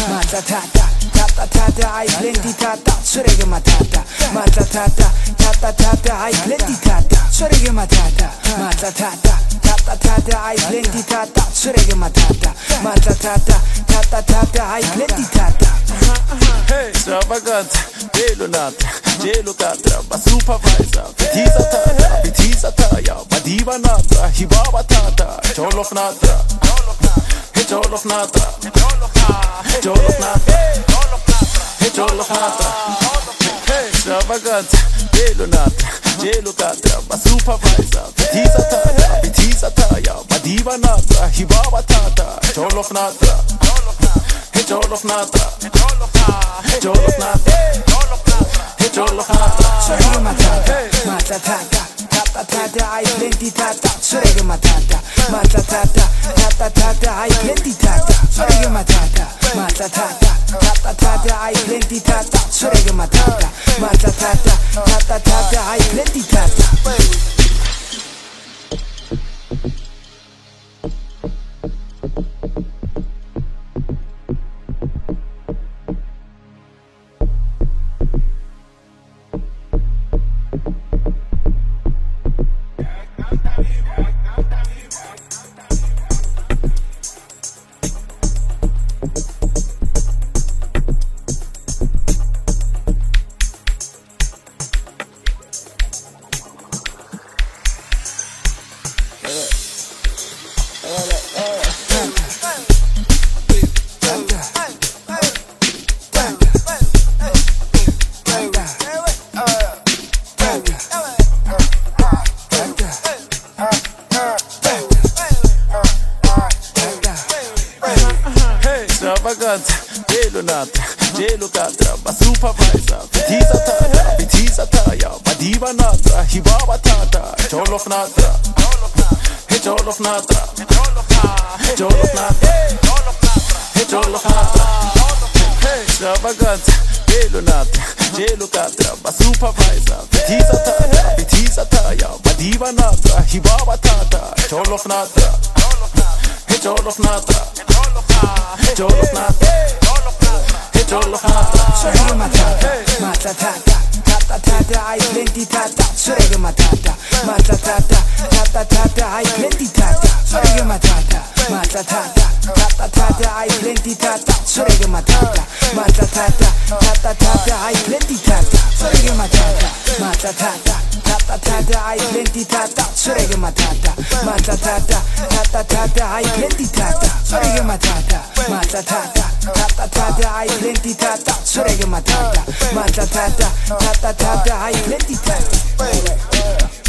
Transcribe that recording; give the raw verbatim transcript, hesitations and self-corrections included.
matata tata tata ai plenty tata sorege matata matata tata tata ai plenty tata sorege matata matata tata tata ai plenty tata sorege matata matata tata tata ai plenty tata. Hey, extravagant, gelo nata, gelo katra, ba supervisor, petisa tata, petisa taya, ba diva nata, hibaba tata, jollof nata, hey jollof nata, jollof nata, hey jollof nata, hey extravagant, gelo nata, gelo katra, ba supervisor, petisa tata, petisa taya, ba diva nata, hibaba tata, jollof nata, hey jollof nata. Jollof nata, hey jollof nata, sorege matata, matata, tata tata ai plenty tata, sorege matata, matata, tata tata ai plenty tata, sorege matata, matata, tata tata ai plenty tata, sorege matata, matata, tata tata ai plenty tata. Extravagant, gelo nata, gelo katra, ba supervisor, petisa tata, petisa taya, ba diva nata, hibaba tata, jollof nata, hey jollof nata, jollof nata, hey jollof nata, hey extravagant, gelo nata, gelo katra, ba supervisor, petisa tata, petisa taya, ba diva nata, hibaba tata, jollof nata, hey jollof nata. Jollof nata, hey jollof nata, sorege matata, matata, tata tata ai plenty tata, sorege matata, matata, tata tata ai plenty tata, sorege matata, matata, tata tata ai plenty tata, sorege matata, matata, tata tata ai plenty tata, sorege matata, matata, tata tata ai plenty tata, sorege matata, matata, tata tata ai plenty tata, sorege matata, matata, tata tata ai plenty tata, sorege matata, matata, tata tata ai plenty tata.